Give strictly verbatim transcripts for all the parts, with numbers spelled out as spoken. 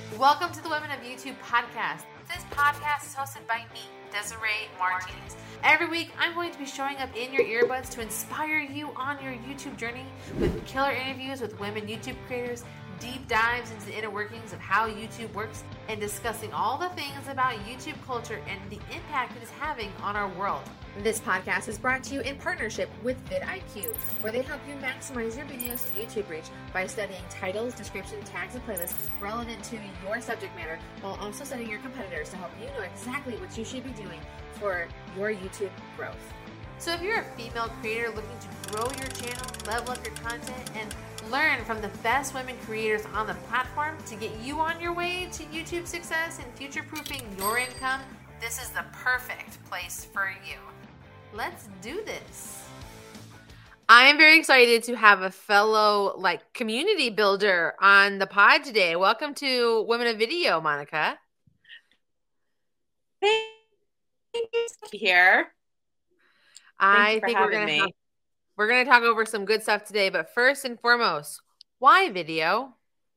Welcome to the Women of YouTube podcast. This podcast is hosted by me, Desiree Martinez. Every week, I'm going to be showing up in your earbuds to inspire you on your YouTube journey with killer interviews with women YouTube creators, deep dives into the inner workings of how YouTube works, and discussing all the things about YouTube culture and the impact it is having on our world. This podcast is brought to you in partnership with vidIQ, where they help you maximize your video's YouTube reach by studying titles, description, tags, and playlists relevant to your subject matter, while also studying your competitors to help you know exactly what you should be doing for your YouTube growth. So if you're a female creator looking to grow your channel, level up your content, and learn from the best women creators on the platform to get you on your way to YouTube success and future-proofing your income, this is the perfect place for you. Let's do this. I am very excited to have a fellow like community builder on the pod today. Welcome to Women of Video, Monica. Thank you here. I think we're gonna have, we're gonna talk over some good stuff today, but first and foremost, why video?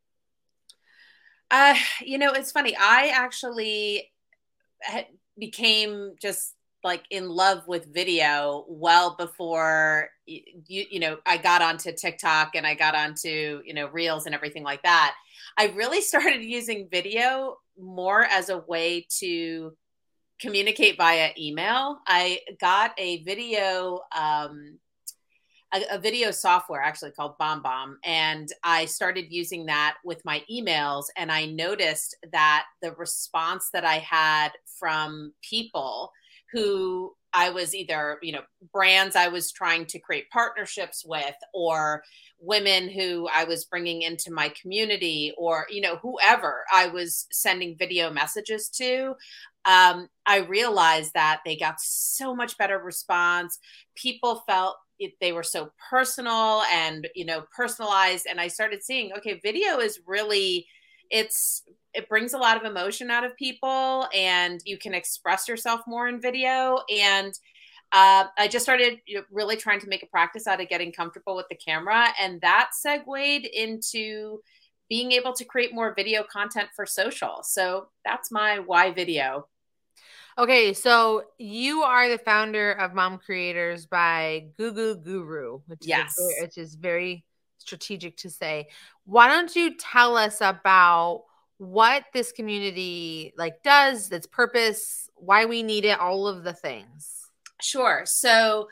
Uh, you know, it's funny. I actually became just like in love with video well before you, you know, I got onto TikTok and I got onto, you know, Reels and everything like that. I really started using video more as a way to communicate via email. I got a video, um, a, a video software actually called BombBomb, and I started using that with my emails. And I noticed that the response that I had from people who I was either, you know, brands I was trying to create partnerships with, or women who I was bringing into my community, or, you know, whoever I was sending video messages to, um, I realized that they got so much better response. People felt it, they were so personal and, you know, personalized. And I started seeing, okay, video is really, it's, it brings a lot of emotion out of people, and you can express yourself more in video. And uh, I just started you know, really trying to make a practice out of getting comfortable with the camera. And that segued into being able to create more video content for social. So that's my why video. Okay, so you are the founder of Mom Creators by Goo Goo Guru, which yes. is a, which is very strategic to say. Why don't you tell us about what this community like does, its purpose, why we need it, all of the things? Sure. So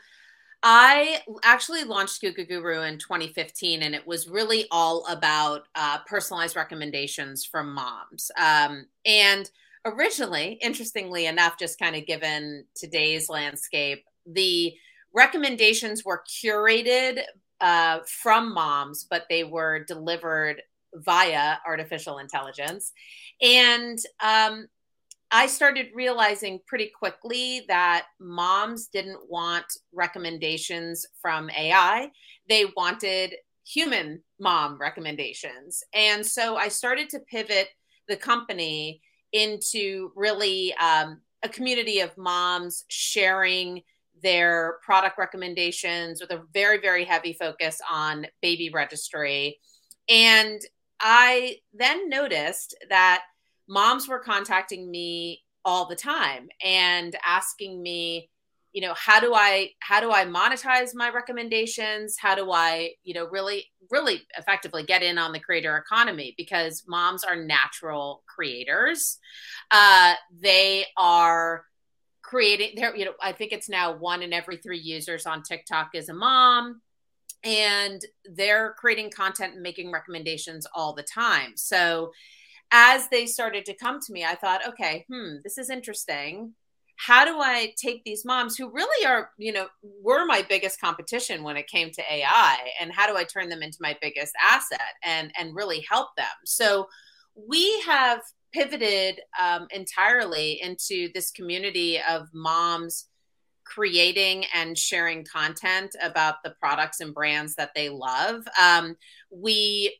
I actually launched Goo Goo Guru in twenty fifteen, and it was really all about uh, personalized recommendations from moms. Um, and originally, interestingly enough, just kind of given today's landscape, the recommendations were curated uh, from moms, but they were delivered via artificial intelligence. And um, I started realizing pretty quickly that moms didn't want recommendations from A I. They wanted human mom recommendations. And so I started to pivot the company into really um, a community of moms sharing their product recommendations with a very, very heavy focus on baby registry. And I then noticed that moms were contacting me all the time and asking me, you know, how do I, how do I monetize my recommendations? How do I, you know, really, really effectively get in on the creator economy? Because moms are natural creators. Uh, they are creating their, you know, I think it's now one in every three users on TikTok is a mom, and they're creating content and making recommendations all the time. So as they started to come to me, I thought, okay, hmm, this is interesting. How do I take these moms who really are, you know, were my biggest competition when it came to A I, and how do I turn them into my biggest asset and, and really help them? So we have pivoted um, entirely into this community of moms creating and sharing content about the products and brands that they love. Um, we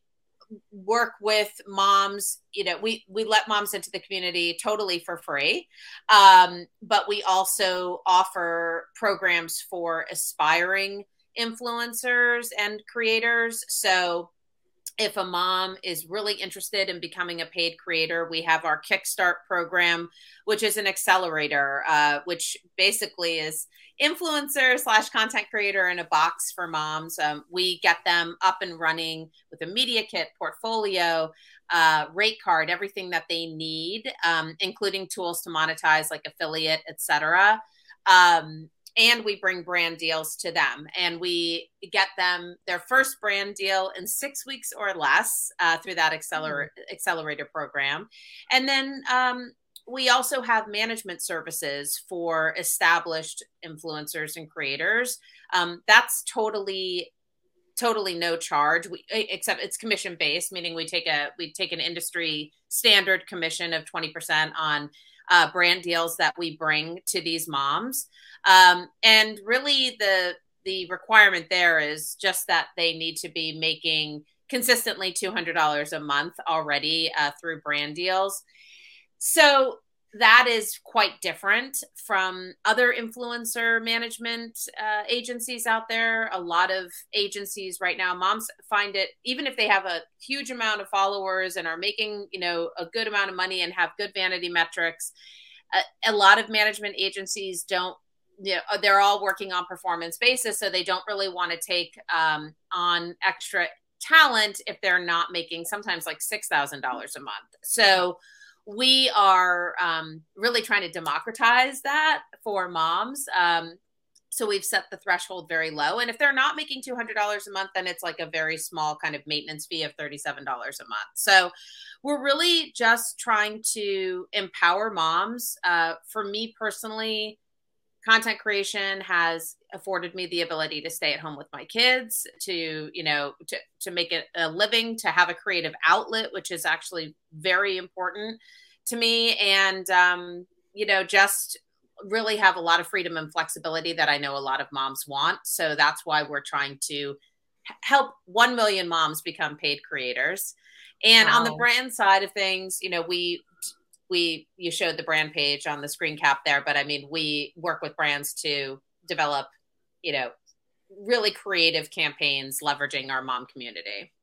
work with moms, you know, we, we let moms into the community totally for free. Um, but we also offer programs for aspiring influencers and creators. So if a mom is really interested in becoming a paid creator, we have our Kickstart program, which is an accelerator, uh, which basically is influencer slash content creator in a box for moms. Um, we get them up and running with a media kit, portfolio, uh, rate card, everything that they need, um, including tools to monetize like affiliate, et cetera. Um, And we bring brand deals to them, and we get them their first brand deal in six weeks or less uh, through that acceler- mm. accelerator program. And then um, we also have management services for established influencers and creators. Um, that's totally, totally no charge, we, except it's commission based, meaning we take a we take an industry standard commission of twenty percent on uh, brand deals that we bring to these moms. Um, and really the, the requirement there is just that they need to be making consistently two hundred dollars a month already uh, through brand deals. So that is quite different from other influencer management uh, agencies out there. A lot of agencies right now, moms find it, even if they have a huge amount of followers and are making, you know, a good amount of money and have good vanity metrics, a, a lot of management agencies don't, you know, they're all working on performance basis. So they don't really want to take um, on extra talent if they're not making sometimes like six thousand dollars a month. So we are um, really trying to democratize that for moms. Um, so we've set the threshold very low. And if they're not making two hundred dollars a month, then it's like a very small kind of maintenance fee of thirty-seven dollars a month. So we're really just trying to empower moms. Uh, for me personally, content creation has afforded me the ability to stay at home with my kids, to, you know, to, to make it a living, to have a creative outlet, which is actually very important to me. And, um, you know, just really have a lot of freedom and flexibility that I know a lot of moms want. So that's why we're trying to help one million moms become paid creators. And wow. On the brand side of things, you know, we, We, you showed the brand page on the screen cap there, but I mean, we work with brands to develop, you know, really creative campaigns leveraging our mom community.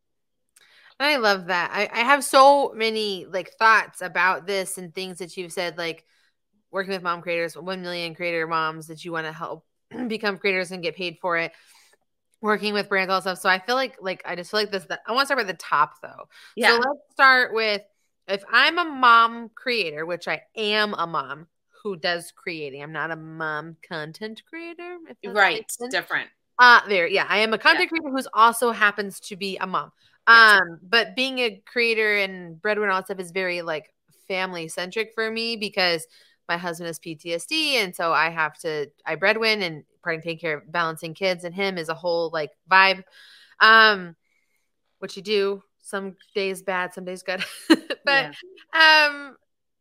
I love that. I, I have so many like thoughts about this and things that you've said, like working with mom creators, one million creator moms that you want to help become creators and get paid for it. Working with brands, all stuff. So I feel like, like, I just feel like this, that I want to start at the top though. Yeah. So let's start with, if I'm a mom creator, which I am a mom who does creating, I'm not a mom content creator. Right. Different. Uh, there. Yeah. I am a content yeah. creator who's also happens to be a mom. Yes. Um, but being a creator and breadwinner, all that stuff is very like family centric for me because my husband has P T S D. And so I have to, I breadwin and part of taking care of balancing kids and him is a whole like vibe. Um, what you do. Some days bad, some days good. But yeah. um,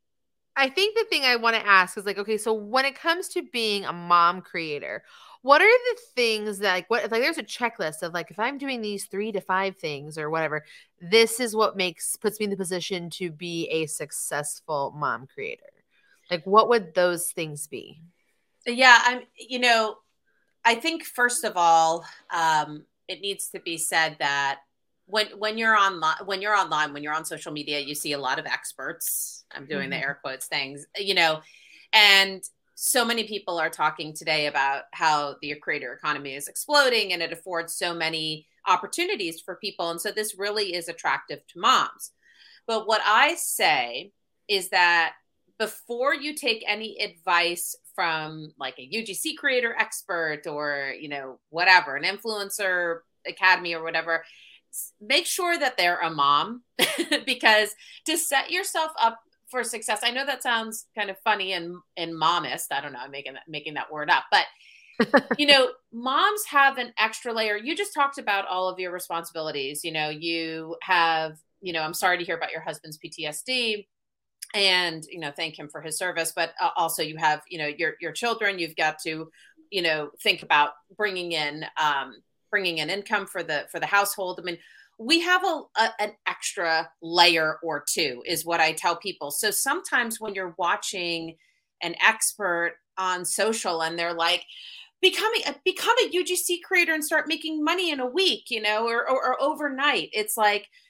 I think the thing I want to ask is like, okay, so when it comes to being a mom creator, what are the things that like, what if like there's a checklist of like, if I'm doing these three to five things or whatever, this is what makes, puts me in the position to be a successful mom creator. Like, what would those things be? Yeah. I'm, you know, I think first of all, um, it needs to be said that When when you're online, when you're online, when you're on social media, you see a lot of experts. I'm doing mm-hmm. the air quotes things, you know, and so many people are talking today about how the creator economy is exploding and it affords so many opportunities for people. And so this really is attractive to moms. But what I say is that before you take any advice from like a U G C creator expert or, you know, whatever, an influencer academy or whatever, make sure that they're a mom because to set yourself up for success, I know that sounds kind of funny and, and momist. I don't know. I'm making that, making that word up, but you know, moms have an extra layer. You just talked about all of your responsibilities. You know, you have, you know, I'm sorry to hear about your husband's P T S D and, you know, thank him for his service, but uh, also you have, you know, your, your children, you've got to, you know, think about bringing in, um, bringing in income for the, for the household. I mean, we have a, a an extra layer or two is what I tell people. So sometimes when you're watching an expert on social and they're like, becoming a, become a U G C creator and start making money in a week, you know, or, or, or overnight, it's like,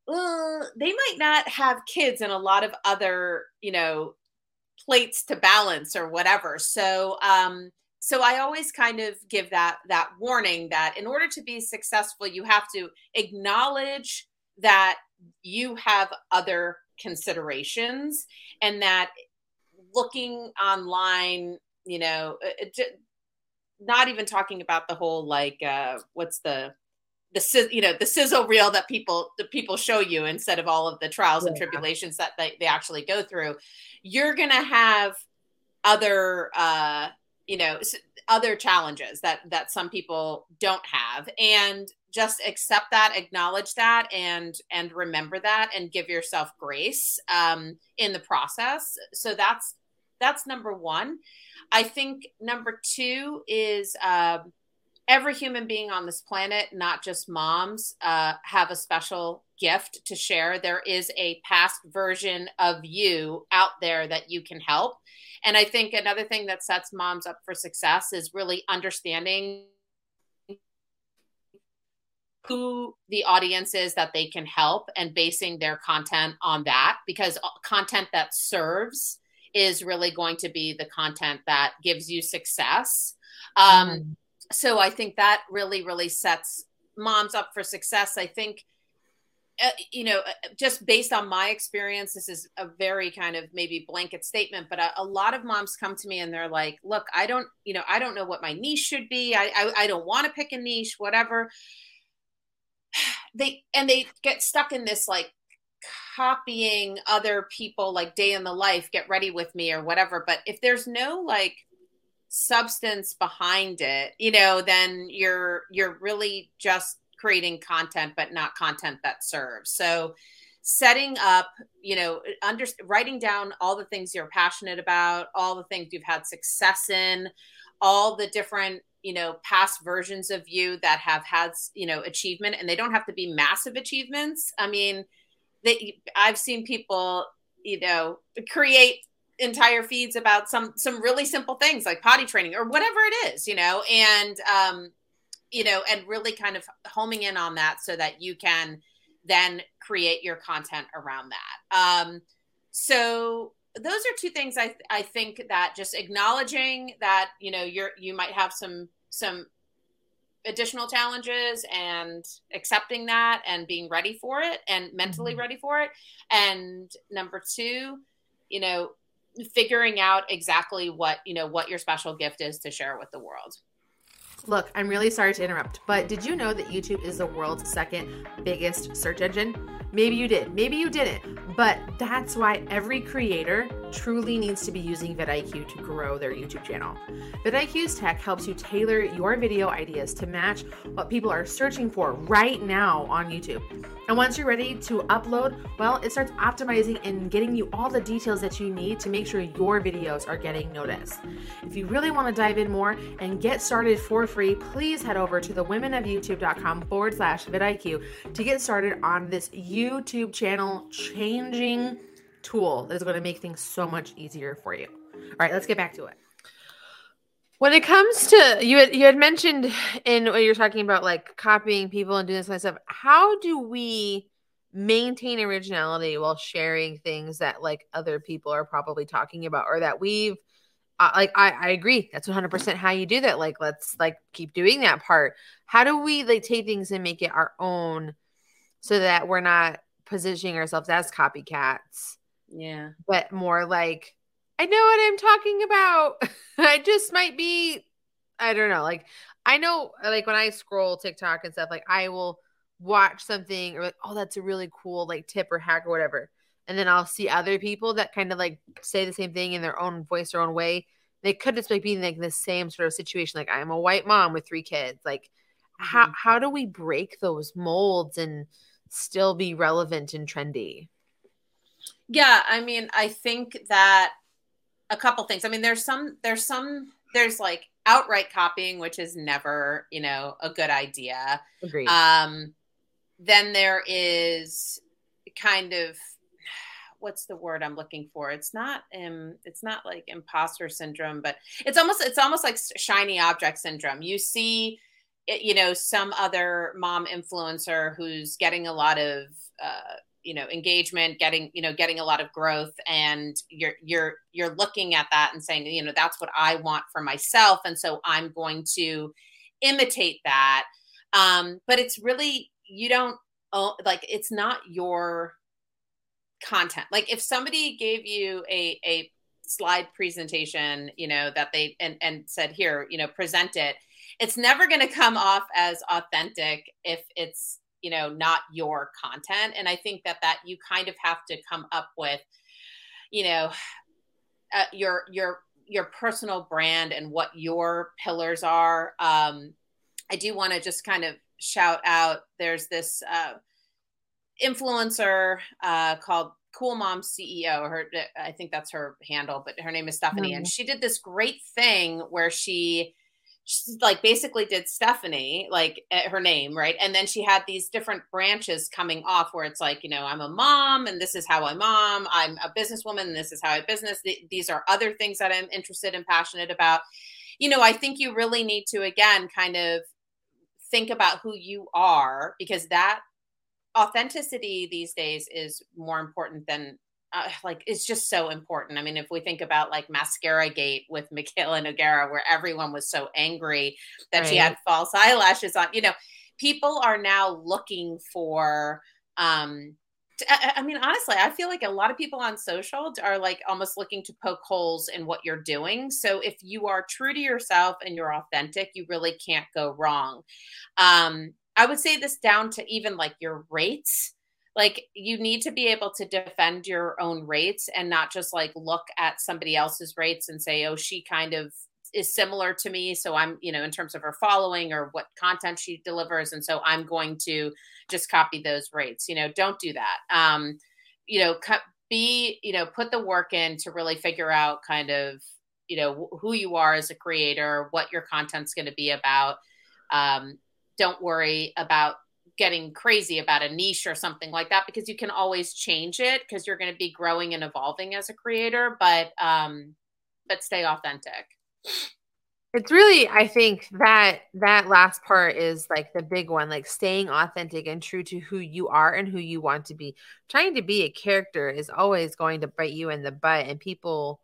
well, they might not have kids and a lot of other, you know, plates to balance or whatever. So, um, so I always kind of give that that warning that in order to be successful, you have to acknowledge that you have other considerations and that looking online, you know, it, it, not even talking about the whole like uh, what's the the you know the sizzle reel that people the people show you instead of all of the trials and Yeah. tribulations that they, they actually go through. You're gonna have other uh you know other challenges that that some people don't have, and just accept that, acknowledge that, and and remember that, and give yourself grace um in the process. So that's that's number one. I think number two is um every human being on this planet, not just moms, uh, have a special gift to share. There is a past version of you out there that you can help. And I think another thing that sets moms up for success is really understanding who the audience is that they can help and basing their content on that, because content that serves is really going to be the content that gives you success. Um, mm. So I think that really, really sets moms up for success. I think, uh, you know, just based on my experience, this is a very kind of maybe blanket statement, but a, a lot of moms come to me and they're like, look, I don't, you know, I don't know what my niche should be. I, I, I don't want to pick a niche, whatever. They, and they get stuck in this, like, copying other people, like day in the life, get ready with me or whatever. But if there's no like substance behind it, you know, then you're, you're really just creating content, but not content that serves. So setting up, you know, under, writing down all the things you're passionate about, all the things you've had success in, all the different, you know, past versions of you that have had, you know, achievement, and they don't have to be massive achievements. I mean, they, I've seen people, you know, create entire feeds about some, some really simple things like potty training or whatever it is, you know, and, um, you know, and really kind of homing in on that so that you can then create your content around that. Um, so those are two things I, th- I think that just acknowledging that, you know, you're, you might have some, some additional challenges and accepting that and being ready for it and mentally ready for it. And number two, you know, figuring out exactly what, you know, what your special gift is to share with the world. Look, I'm really sorry to interrupt, but did you know that YouTube is the world's second biggest search engine? Maybe you did, maybe you didn't, but that's why every creator truly needs to be using vidIQ to grow their YouTube channel. vidIQ's tech helps you tailor your video ideas to match what people are searching for right now on YouTube. And once you're ready to upload, well, it starts optimizing and getting you all the details that you need to make sure your videos are getting noticed. If you really want to dive in more and get started for free, please head over to the womenofyoutube.com forward slash vidIQ to get started on this YouTube channel changing tool that is going to make things so much easier for you. All right, let's get back to it. When it comes to, you had, you had mentioned in what you're talking about, like copying people and doing this kind of stuff, how do we maintain originality while sharing things that like other people are probably talking about, or that we've, uh, like, I, I agree. That's one hundred percent how you do that. Like, let's like keep doing that part. How do we like take things and make it our own so that we're not positioning ourselves as copycats? Yeah. But more like, I know what I'm talking about. I just might be, I don't know. Like, I know, like when I scroll TikTok and stuff, like I will watch something or like, oh, that's a really cool like tip or hack or whatever. And then I'll see other people that kind of like say the same thing in their own voice, their own way. They could just like be in like the same sort of situation. Like, I'm a white mom with three kids. Like, mm-hmm. how, how do we break those molds and still be relevant and trendy? Yeah. I mean, I think that a couple things. I mean, there's some, there's some, there's like outright copying, which is never, you know, a good idea. Agreed. Um, then there is kind of, what's the word I'm looking for? It's not, um, it's not like imposter syndrome, but it's almost, it's almost like shiny object syndrome. You see, you know, some other mom influencer who's getting a lot of, uh, you know, engagement, getting, you know, getting a lot of growth. And you're, you're, you're looking at that and saying, you know, that's what I want for myself. And so I'm going to imitate that. Um, but it's really, you don't own, like, it's not your content. Like if somebody gave you a, a slide presentation, you know, that they, and, and said, here, you know, present it, it's never going to come off as authentic if it's, you know, not your content. And I think that that you kind of have to come up with, you know, uh, your, your, your personal brand and what your pillars are. Um, I do want to just kind of shout out, there's this uh, influencer uh, called Cool Mom C E O. Her, I think that's her handle, but her name is Stephanie. Mm-hmm. And she did this great thing where she, she like basically did Stephanie, like her name, right? And then she had these different branches coming off where it's like, you know, I'm a mom and this is how I mom. I'm a businesswoman and this is how I business. These are other things that I'm interested and passionate about. You know, I think you really need to, again, kind of think about who you are, because that authenticity these days is more important than uh, like, it's just so important. I mean, if we think about like Mascara Gate with Mikayla Nogueira, where everyone was so angry that right. she had false eyelashes on, you know, people are now looking for, um, t- I, I mean, honestly, I feel like a lot of people on social are like almost looking to poke holes in what you're doing. So if you are true to yourself and you're authentic, you really can't go wrong. Um, I would say this down to even like your rates. Like you need to be able to defend your own rates and not just like look at somebody else's rates and say, oh, she kind of is similar to me. So I'm, you know, in terms of her following or what content she delivers. And so I'm going to just copy those rates. You know, don't do that. Um, you know, be, you know, put the work in to really figure out kind of, you know, who you are as a creator, what your content's going to be about. Um, don't worry about getting crazy about a niche or something like that, because you can always change it because you're going to be growing and evolving as a creator, but, um, but stay authentic. It's really, I think that that last part is like the big one, like staying authentic and true to who you are and who you want to be. Trying to be a character is always going to bite you in the butt, and people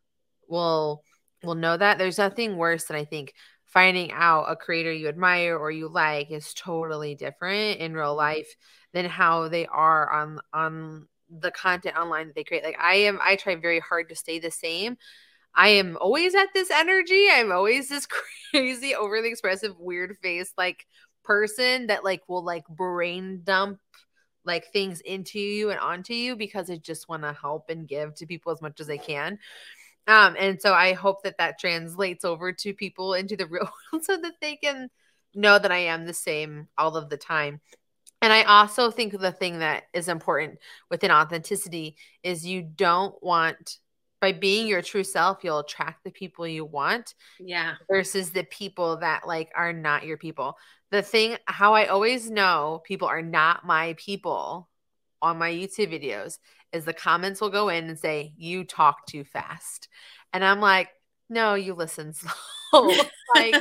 will, will know that. There's nothing worse than I think finding out a creator you admire or you like is totally different in real life than how they are on, on the content online that they create. Like I am, I try very hard to stay the same. I am always at this energy. I'm always this crazy, overly expressive, weird face, like person that like will like brain dump like things into you and onto you because I just want to help and give to people as much as I can. Um, and so I hope that that translates over to people into the real world so that they can know that I am the same all of the time. And I also think the thing that is important within authenticity is you don't want, by being your true self, you'll attract the people you want. Yeah. Versus the people that like are not your people. The thing, how I always know people are not my people on my YouTube videos is the comments will go in and say, you talk too fast. And I'm like, no, you listen slow. Like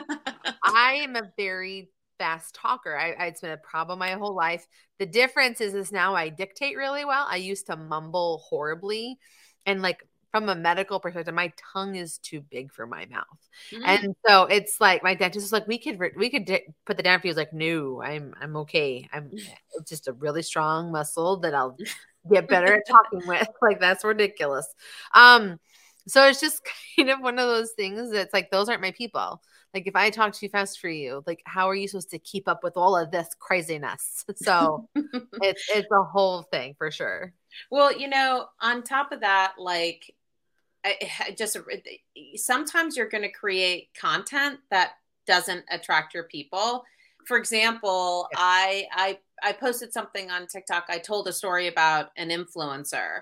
I am a very fast talker. I, it's been a problem my whole life. The difference is, is now I dictate really well. I used to mumble horribly. And like from a medical perspective, my tongue is too big for my mouth. Mm. And so it's like, my dentist is like, we could, we could di- put the down for you. He's like, no, I'm, I'm okay. I'm it's just a really strong muscle that I'll get better at talking with. Like, that's ridiculous. Um, so it's just kind of one of those things that's like, those aren't my people. Like if I talk too fast for you, like how are you supposed to keep up with all of this craziness? So it's, it's a whole thing for sure. Well, you know, on top of that, like, I, I just sometimes you're going to create content that doesn't attract your people. For example, yeah. I I I posted something on TikTok. I told a story about an influencer,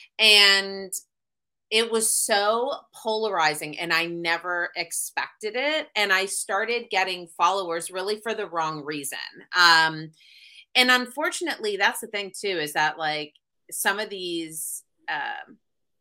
and it was so polarizing, and I never expected it. And I started getting followers really for the wrong reason. Um, and unfortunately, that's the thing too, is that like some of these. Um,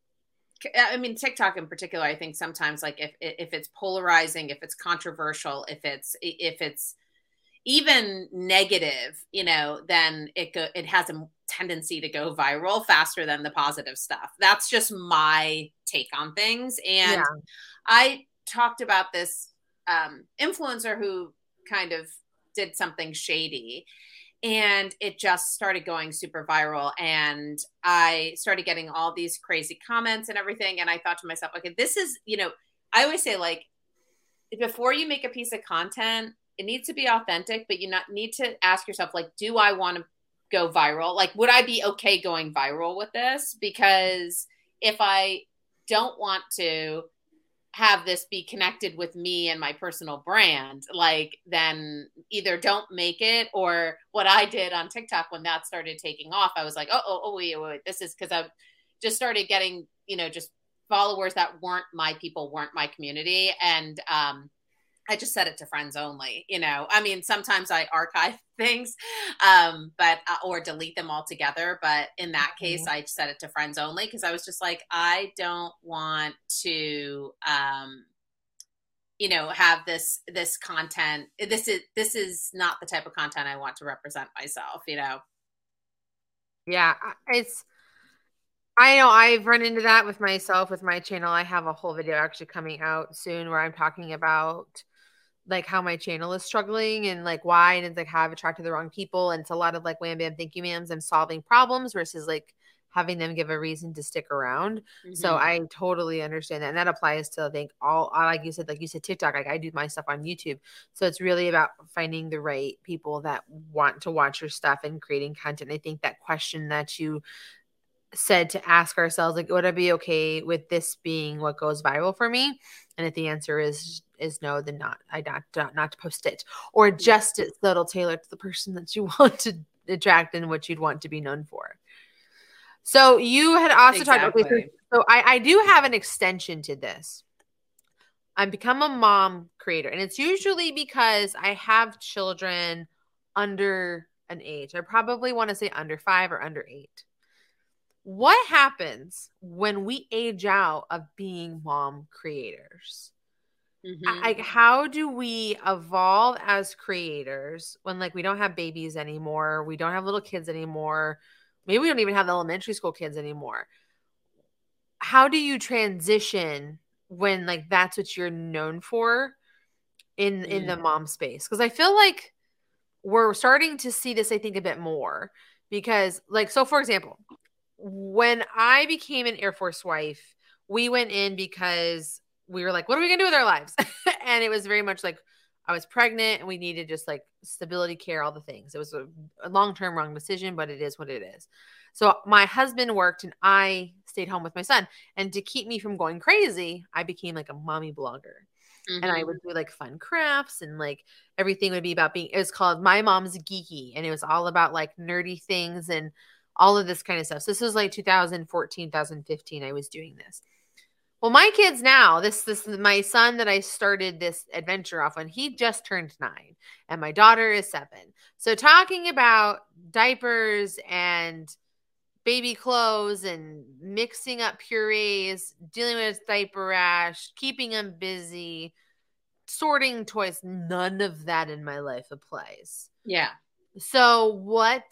I mean, TikTok in particular, I think sometimes like if, if it's polarizing, if it's controversial, if it's, if it's, even negative, you know, then it go, it has a tendency to go viral faster than the positive stuff. That's just my take on things. And Yeah. I talked about this um, influencer who kind of did something shady, and it just started going super viral. And I started getting all these crazy comments and everything. And I thought to myself, okay, this is, you know, I always say, like, before you make a piece of content, it needs to be authentic, but you not need to ask yourself, like, do I want to go viral? Like, would I be okay going viral with this? Because if I don't want to have this be connected with me and my personal brand, like, then either don't make it, or what I did on TikTok when that started taking off, I was like, oh, oh, oh, wait, wait, wait. This is because I just started getting, you know, just followers that weren't my people, weren't my community. And, um, I just set it to friends only, you know, I mean, sometimes I archive things, um, but, uh, or delete them altogether. But in that case, I set it to friends only, because I was just like, I don't want to, um, you know, have this, this content. This is, this is not the type of content I want to represent myself, you know? Yeah. It's, I know I've run into that with myself, with my channel. I have a whole video actually coming out soon where I'm talking about like how my channel is struggling and like why, and it's like how I've attracted the wrong people. And it's a lot of like wham bam thank you ma'ams. I'm solving problems versus like having them give a reason to stick around. Mm-hmm. So I totally understand that. And that applies to, I think, all, like you said, like you said, TikTok, like I do my stuff on YouTube. So it's really about finding the right people that want to watch your stuff and creating content. I think that question that you said to ask ourselves, like, would I be okay with this being what goes viral for me? And if the answer is is no, then not. I not not, not to post it, or just it so it'll tailor to the person that you want to attract and what you'd want to be known for. So you had also exactly. talked about. Okay, so I I do have an extension to this. I've become a mom creator, and it's usually because I have children under an age. I probably want to say under five or under eight. What happens when we age out of being mom creators? Mm-hmm. Like, how do we evolve as creators when, like, we don't have babies anymore? We don't have little kids anymore. Maybe we don't even have elementary school kids anymore. How do you transition when, like, that's what you're known for in, mm. in the mom space? Because I feel like we're starting to see this, I think, a bit more because, like, so for example, when I became an Air Force wife, we went in because we were like, what are we going to do with our lives? And it was very much like I was pregnant and we needed just like stability care, all the things. It was a, a long-term wrong decision, but it is what it is. So my husband worked and I stayed home with my son. And to keep me from going crazy, I became like a mommy blogger. Mm-hmm. And I would do like fun crafts and like everything would be about being, it was called My Mom's Geeky. And it was all about like nerdy things and all of this kind of stuff. So this was like two thousand fourteen, two thousand fifteen. I was doing this. Well, my kids now, this, this, my son that I started this adventure off on, he just turned nine and my daughter is seven. So talking about diapers and baby clothes and mixing up purees, dealing with diaper rash, keeping them busy, sorting toys, none of that in my life applies. Yeah. So what,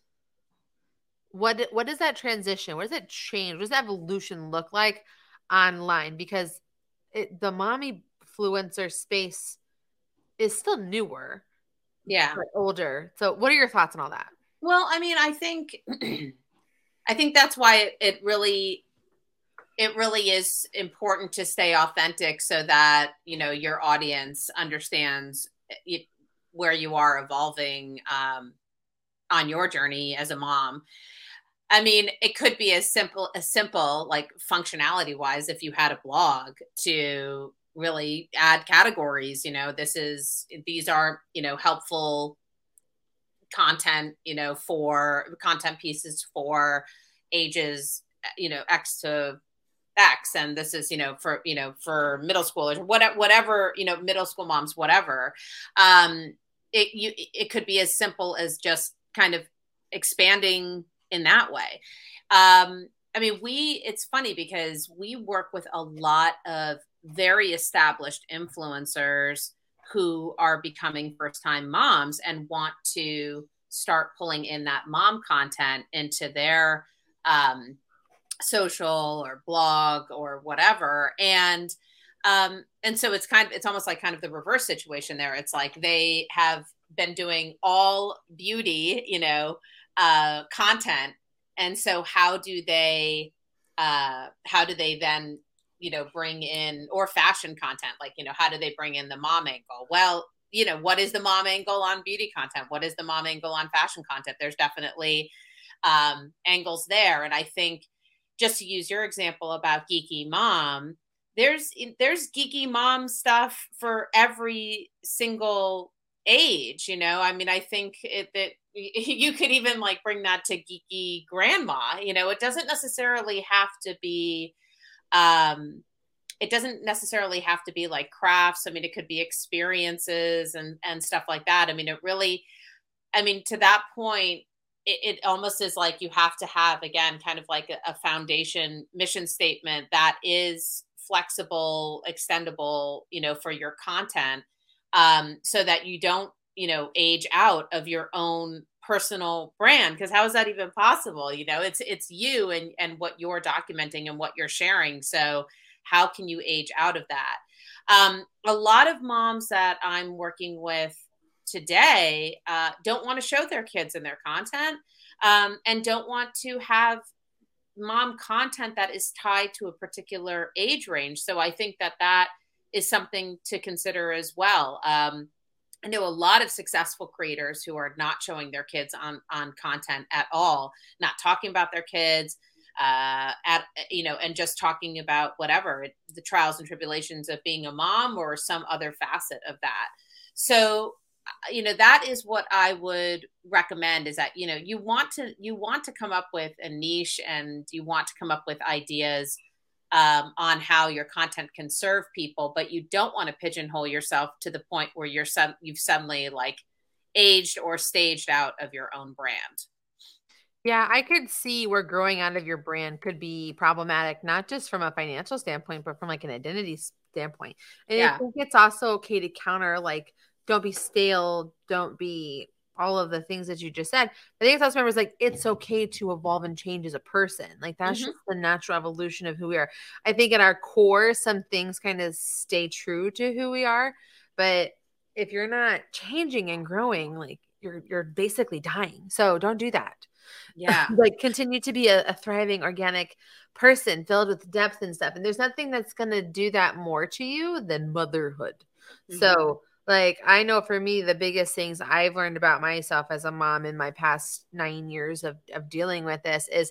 what, what does that transition? What does that change? What does that evolution look like online? Because it, the mommy influencer space is still newer. Yeah. But older. So what are your thoughts on all that? Well, I mean, I think, I think that's why it, it really, it really is important to stay authentic so that, you know, your audience understands it, where you are evolving um, on your journey as a mom. I mean, it could be as simple, as simple, like functionality wise, if you had a blog to really add categories, you know, this is, these are, you know, helpful content, you know, for content pieces for ages, you know, X to X. And this is, you know, for, you know, for middle schoolers or whatever, whatever, you know, middle school moms, whatever. Um, it, you, it could be as simple as just kind of expanding in that way. Um, I mean, we, it's funny because we work with a lot of very established influencers who are becoming first-time moms and want to start pulling in that mom content into their um, social or blog or whatever. And um, and so it's kind of, it's almost like kind of the reverse situation there. It's like they have been doing all beauty, you know, uh, content. And so how do they, uh, how do they then, you know, bring in, or fashion content, like, you know, how do they bring in the mom angle? Well, you know, what is the mom angle on beauty content? What is the mom angle on fashion content? There's definitely um, angles there. And I think, just to use your example about geeky mom, there's there's geeky mom stuff for every single age, you know. I mean, I think it, that you could even like bring that to geeky grandma. You know, it doesn't necessarily have to be um it doesn't necessarily have to be like crafts. I mean, it could be experiences and and stuff like that. I mean, it really, I mean, to that point, it, it almost is like you have to have, again, kind of like a, a foundation mission statement that is flexible, extendable, you know, for your content, um, so that you don't, you know, age out of your own personal brand. Because how is that even possible? You know, it's it's you and and what you're documenting and what you're sharing. So how can you age out of that? Um, a lot of moms that I'm working with today uh, don't want to show their kids in their content, um, and don't want to have mom content that is tied to a particular age range. So I think that that is something to consider as well. Um, I know a lot of successful creators who are not showing their kids on, on content at all, not talking about their kids, uh, at, you know, and just talking about whatever, the trials and tribulations of being a mom or some other facet of that. So, you know, that is what I would recommend, is that, you know, you want to, you want to come up with a niche, and you want to come up with ideas um, on how your content can serve people, but you don't want to pigeonhole yourself to the point where you're some, you've suddenly like aged or staged out of your own brand. Yeah, I could see where growing out of your brand could be problematic, not just from a financial standpoint, but from like an identity standpoint. And Yeah. I think it's also okay to counter, like, don't be stale, don't be all of the things that you just said. I think it's also, remember, like, it's okay to evolve and change as a person. Like, that's Mm-hmm. just the natural evolution of who we are. I think at our core, some things kind of stay true to who we are. But if you're not changing and growing, like, you're you're basically dying. So don't do that. Yeah. Like, continue to be a, a thriving, organic person filled with depth and stuff. And there's nothing that's going to do that more to you than motherhood. Mm-hmm. So, like, I know for me, the biggest things I've learned about myself as a mom in my past nine years of, of dealing with this is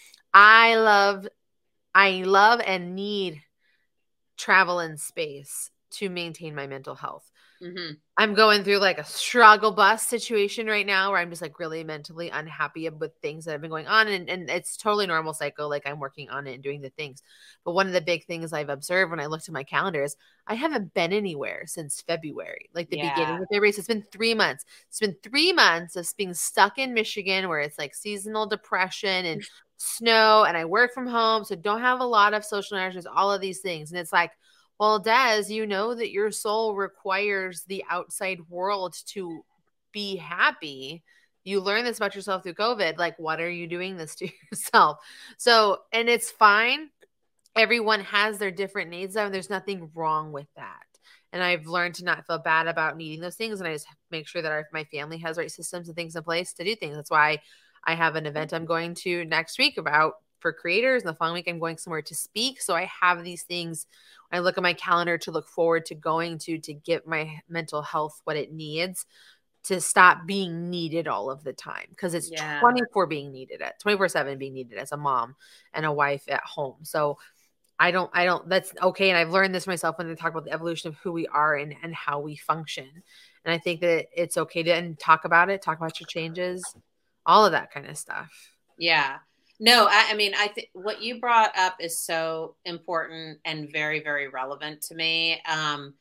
I love, I love and need travel and space to maintain my mental health. Mm-hmm. I'm going through like a struggle bus situation right now where I'm just like really mentally unhappy with things that have been going on. And, and it's totally normal cycle. Like, I'm working on it and doing the things. But one of the big things I've observed when I looked at my calendar is I haven't been anywhere since February, like the yeah. beginning of February. So it's been three months. It's been three months of being stuck in Michigan, where it's like seasonal depression and snow, and I work from home. So don't have a lot of social interactions, all of these things. And it's like, well, Des, you know that your soul requires the outside world to be happy. You learn this about yourself through COVID. Like, what are you doing this to yourself? So, and it's fine. Everyone has their different needs, though, and there's nothing wrong with that. And I've learned to not feel bad about needing those things. And I just make sure that our, my family has right systems and things in place to do things. That's why I have an event I'm going to next week about for creators. And the following week I'm going somewhere to speak. So I have these things. I look at my calendar to look forward to going to, to get my mental health what it needs to stop being needed all of the time. Cause it's yeah. twenty-four being needed at twenty-four seven being needed as a mom and a wife at home. So I don't, I don't, that's okay. And I've learned this myself when they talk about the evolution of who we are and, and how we function. And I think that it's okay to and talk about it, talk about your changes, all of that kind of stuff. Yeah. No, I, I mean, I think what you brought up is so important and very, very relevant to me. Um,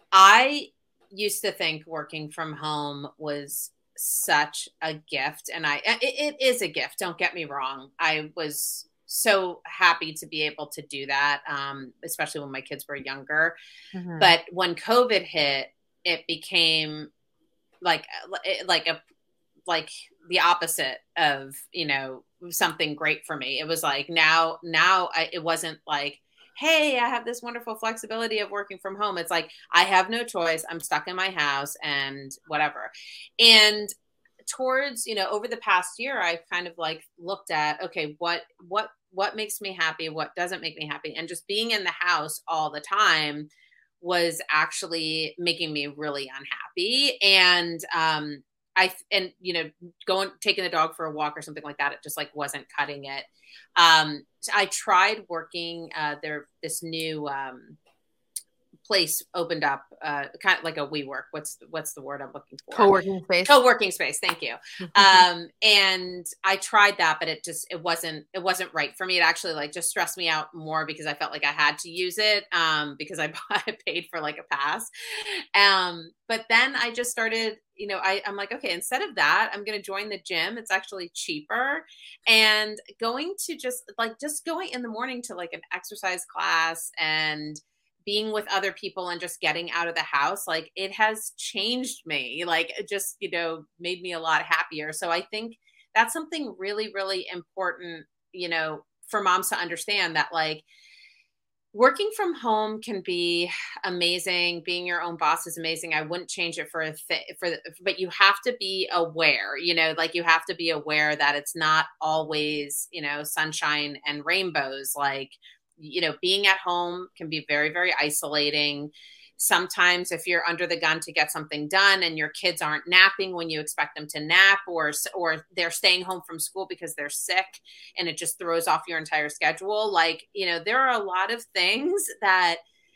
I used to think working from home was such a gift, and I it, it is a gift. Don't get me wrong. I was so happy to be able to do that, um, especially when my kids were younger. Mm-hmm. But when COVID hit, it became like, like a, like the opposite of, you know, something great for me. It was like, now, now I, it wasn't like, hey, I have this wonderful flexibility of working from home. It's like, I have no choice. I'm stuck in my house and whatever. And towards, you know, over the past year, I've kind of like looked at, okay, what, what, what makes me happy? What doesn't make me happy? And just being in the house all the time was actually making me really unhappy. And, um, I, and, you know, going, taking the dog for a walk or something like that, it just like wasn't cutting it. Um, so I tried working, uh, there, this new, um, place opened up, uh, kind of like a WeWork. What's, what's the word I'm looking for? Co-working space. Co-working space. Thank you. Um, and I tried that, but it just, it wasn't, it wasn't right for me. It actually like just stressed me out more because I felt like I had to use it, um, because I, I paid for like a pass. Um, but then I just started, you know, I, I'm like, okay, instead of that, I'm going to join the gym. It's actually cheaper. And going to just like, just going in the morning to like an exercise class and being with other people and just getting out of the house, like it has changed me. Like it just, you know, made me a lot happier. So I think that's something really, really important, you know, for moms to understand that like working from home can be amazing. Being your own boss is amazing. I wouldn't change it for a thing, for, but you have to be aware, you know, like you have to be aware that it's not always, you know, sunshine and rainbows. Like, you know, being at home can be very, very isolating. Sometimes if you're under the gun to get something done and your kids aren't napping when you expect them to nap, or, or they're staying home from school because they're sick and it just throws off your entire schedule. Like, you know, there are a lot of things that,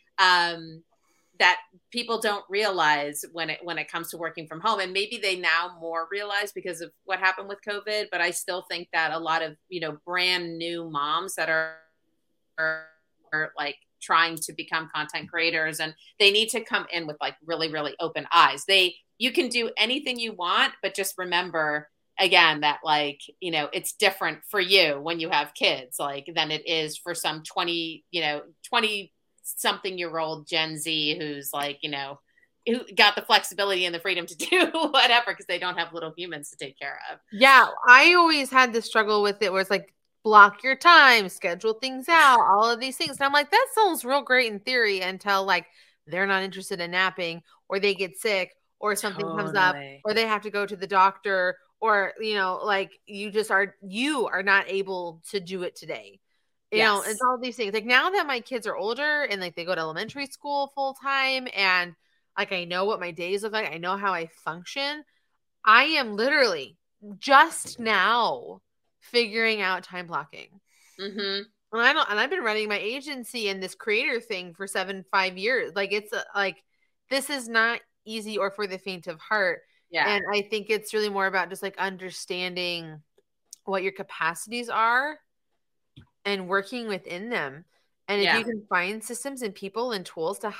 um, that people don't realize when it, when it comes to working from home. And maybe they now more realize because of what happened with COVID, but I still think that a lot of, you know, brand new moms that are, are, are like trying to become content creators, and they need to come in with like really, really open eyes. They, you can do anything you want, but just remember again that like, you know, it's different for you when you have kids, like than it is for some twenty, you know, twenty something year old Gen Z who's like, you know, who got the flexibility and the freedom to do whatever because they don't have little humans to take care of. Yeah. I always had this struggle with it where it's like, block your time, schedule things out, all of these things. And I'm like, that sounds real great in theory until like they're not interested in napping, or they get sick, or something totally comes up, or they have to go to the doctor, or, you know, like you just are, you are not able to do it today. You yes. know, it's all these things. Like now that my kids are older and like they go to elementary school full time, and like I know what my days look like, I know how I function. I am literally just now figuring out time blocking. Mm-hmm. And I don't, and I've been running my agency and this creator thing for seven, five years. Like it's a, like, this is not easy or for the faint of heart. Yeah. And I think it's really more about just like understanding what your capacities are and working within them. And if yeah. you can find systems and people and tools to